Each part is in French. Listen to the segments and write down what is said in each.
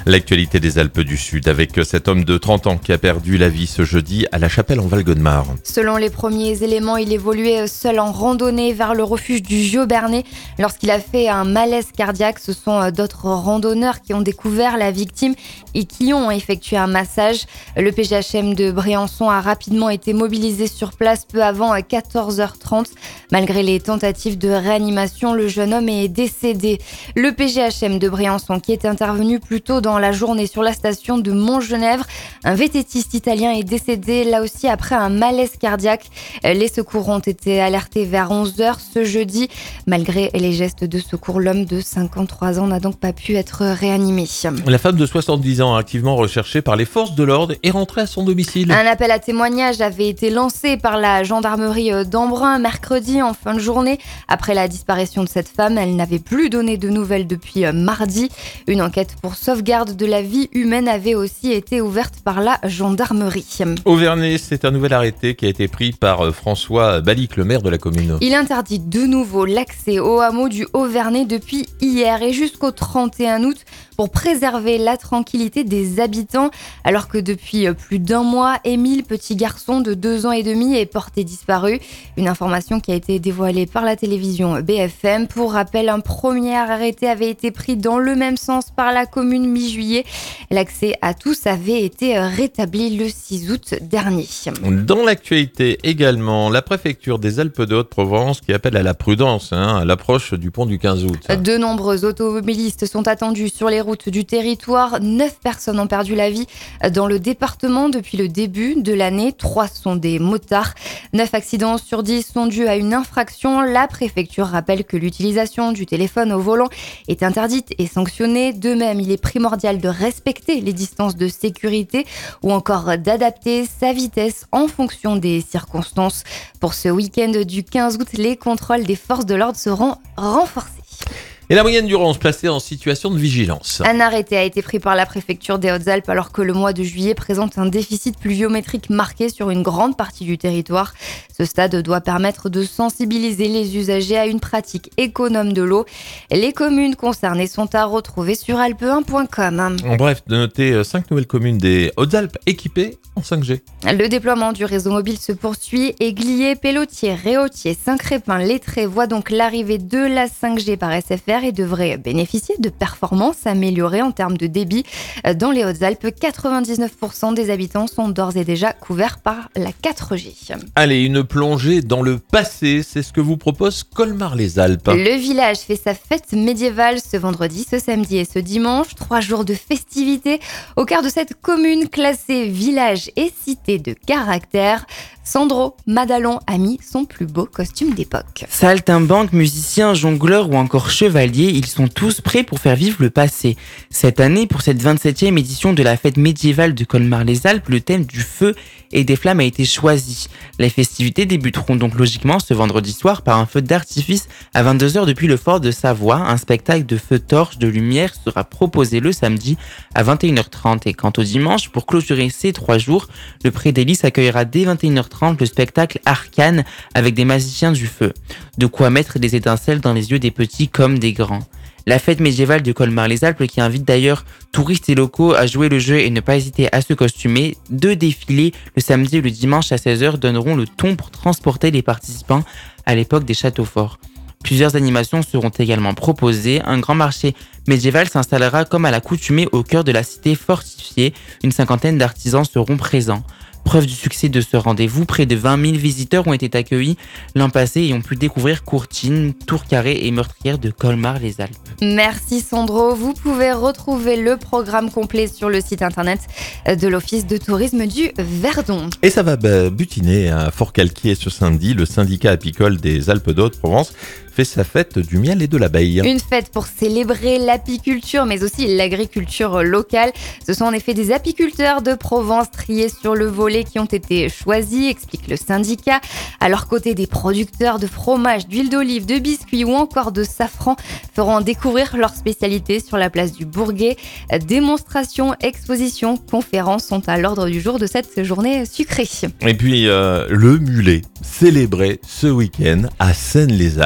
L'actualité des Alpes du Sud avec cet homme de 30 ans qui a perdu la vie ce jeudi à La Chapelle en Val-de-Marne. Selon les premiers éléments, il évoluait seul en randonnée vers le refuge du Giobernais. Lorsqu'il a fait un malaise cardiaque, ce sont d'autres randonneurs qui ont découvert la victime et qui ont effectué un massage. Le PGHM de Briançon a rapidement été mobilisé sur place peu avant 14h30. Malgré les tentatives de réanimation, le jeune homme est décédé. Le PGHM de Briançon qui est intervenu plus tôt dans la journée sur la station de Montgenèvre. Un vététiste italien est décédé là aussi après un malaise cardiaque. Les secours ont été alertés vers 11h ce jeudi. Malgré les gestes de secours, l'homme de 53 ans n'a donc pas pu être réanimé. La femme de 70 ans, activement recherchée par les forces de l'ordre, est rentrée à son domicile. Un appel à témoignage avait été lancé par la gendarmerie d'Embrun mercredi en fin de journée. Après la disparition de cette femme, elle n'avait plus donné de nouvelles depuis mardi. Une enquête pour sauvegarde de la vie humaine avait aussi été ouverte par la gendarmerie. Au Vernay, c'est un nouvel arrêté qui a été pris par François Balic, le maire de la commune. Il interdit de nouveau l'accès au hameau du Haut-Vernay depuis hier et jusqu'au 31 août pour préserver la tranquillité des habitants. Alors que depuis plus d'un mois, Émile, petit garçon de 2 ans et demi, est porté disparu. Une information qui a été dévoilée par la télévision BFM. Pour rappel, un premier arrêté avait été pris dans le même sens par la commune mi-juillet. L'accès à tous avait été rétabli le 6 août dernier. Dans l'actualité également, la préfecture des Alpes de Haute-Provence qui appelle à la prudence à l'approche du pont du 15 août. De nombreux automobilistes sont attendus sur les routes du territoire. 9 personnes ont perdu la vie dans le département depuis le début de l'année. 3 sont des motards. 9 accidents sur 10 sont dus à une infraction. La préfecture rappelle que l'utilisation du téléphone au volant est interdite et sanctionnée. De même, il est primordial de respecter les distances de sécurité ou encore d'adapter sa vitesse en fonction des circonstances. Pour ce week-end du 15 août, les contrôles des forces de l'ordre seront renforcés. Et la moyenne d'Urance placée en situation de vigilance. Un arrêté a été pris par la préfecture des Hautes-Alpes alors que le mois de juillet présente un déficit pluviométrique marqué sur une grande partie du territoire. Ce stade doit permettre de sensibiliser les usagers à une pratique économe de l'eau. Les communes concernées sont à retrouver sur alpe1.com. En bref, de noter 5 nouvelles communes des Hautes-Alpes équipées en 5G. Le déploiement du réseau mobile se poursuit. Églier, Pélotier, Réautier, Saint-Crépin, Lettré voient donc l'arrivée de la 5G par SFR et devrait bénéficier de performances améliorées en termes de débit. Dans les Hautes-Alpes, 99% des habitants sont d'ores et déjà couverts par la 4G. Allez, une plongée dans le passé, c'est ce que vous propose Colmar-les-Alpes. Le village fait sa fête médiévale ce vendredi, ce samedi et ce dimanche. 3 jours de festivités au cœur de cette commune classée village et cité de caractère. Sandro Madalon a mis son plus beau costume d'époque. Saltimbanque, musiciens, jongleurs ou encore chevaliers, ils sont tous prêts pour faire vivre le passé. Cette année, pour cette 27e édition de la fête médiévale de Colmar-les-Alpes, le thème du feu et des flammes a été choisi. Les festivités débuteront donc logiquement ce vendredi soir par un feu d'artifice à 22h depuis le fort de Savoie. Un spectacle de feux torches de lumière sera proposé le samedi à 21h30. Et quant au dimanche, pour clôturer ces 3 jours, le Pré des Lys accueillera dès 21h30 le spectacle Arcane avec des magiciens du feu. De quoi mettre des étincelles dans les yeux des petits comme des grands. La fête médiévale de Colmar-les-Alpes qui invite d'ailleurs touristes et locaux à jouer le jeu et ne pas hésiter à se costumer. 2 défilés le samedi et le dimanche à 16h donneront le ton pour transporter les participants à l'époque des châteaux forts. Plusieurs animations seront également proposées. Un grand marché médiéval s'installera comme à l'accoutumée au cœur de la cité fortifiée. Une 50aine d'artisans seront présents. Preuve du succès de ce rendez-vous, près de 20 000 visiteurs ont été accueillis l'an passé et ont pu découvrir Courtine, Tour Carré et Meurtrière de Colmar-les-Alpes. Merci Sandro. Vous pouvez retrouver le programme complet sur le site internet de l'Office de tourisme du Verdon. Et ça va butiner à Fort-Calquier ce samedi. Le syndicat apicole des Alpes de Haute-Provence fait sa fête du miel et de l'abeille. Une fête pour célébrer l'apiculture, mais aussi l'agriculture locale. Ce sont en effet des apiculteurs de Provence triés sur le volet qui ont été choisis, explique le syndicat. À leur côté, des producteurs de fromage, d'huile d'olive, de biscuits ou encore de safran feront découvrir leur spécialité sur la place du Bourguet. Démonstrations, expositions, conférences sont à l'ordre du jour de cette journée sucrée. Et puis le mulet, célébré ce week-end à Seine-les-Alpes.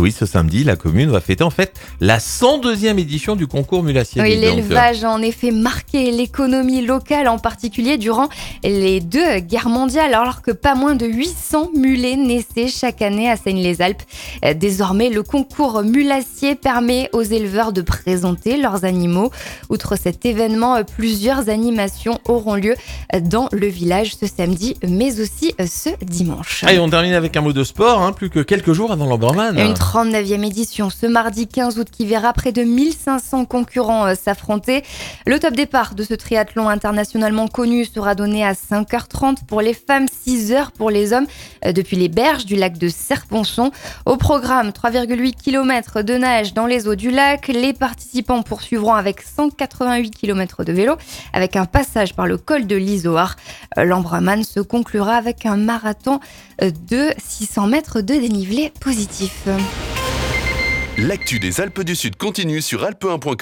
oui, ce samedi, la commune va fêter en fait la 102e édition du concours Mulassier. Oui, Donc, l'élevage a en effet marqué l'économie locale, en particulier durant les 2 guerres mondiales, alors que pas moins de 800 mulets naissaient chaque année à Seigne-les-Alpes. Désormais, le concours Mulassier permet aux éleveurs de présenter leurs animaux. Outre cet événement, plusieurs animations auront lieu dans le village ce samedi, mais aussi ce dimanche. Allez, on termine avec un mot de sport, plus que quelques jours avant l'Amberman. Une 39e édition ce mardi 15 août qui verra près de 1500 concurrents s'affronter. Le top départ de ce triathlon internationalement connu sera donné à 5h30 pour les femmes, 6h pour les hommes, depuis les berges du lac de Serponçon. Au programme, 3,8 km de nage dans les eaux du lac. Les participants poursuivront avec 188 km de vélo, avec un passage par le col de l'Izoard. L'Ambraman se conclura avec un marathon de 600 mètres de dénivelé positif. L'actu des Alpes du Sud continue sur alpe1.com.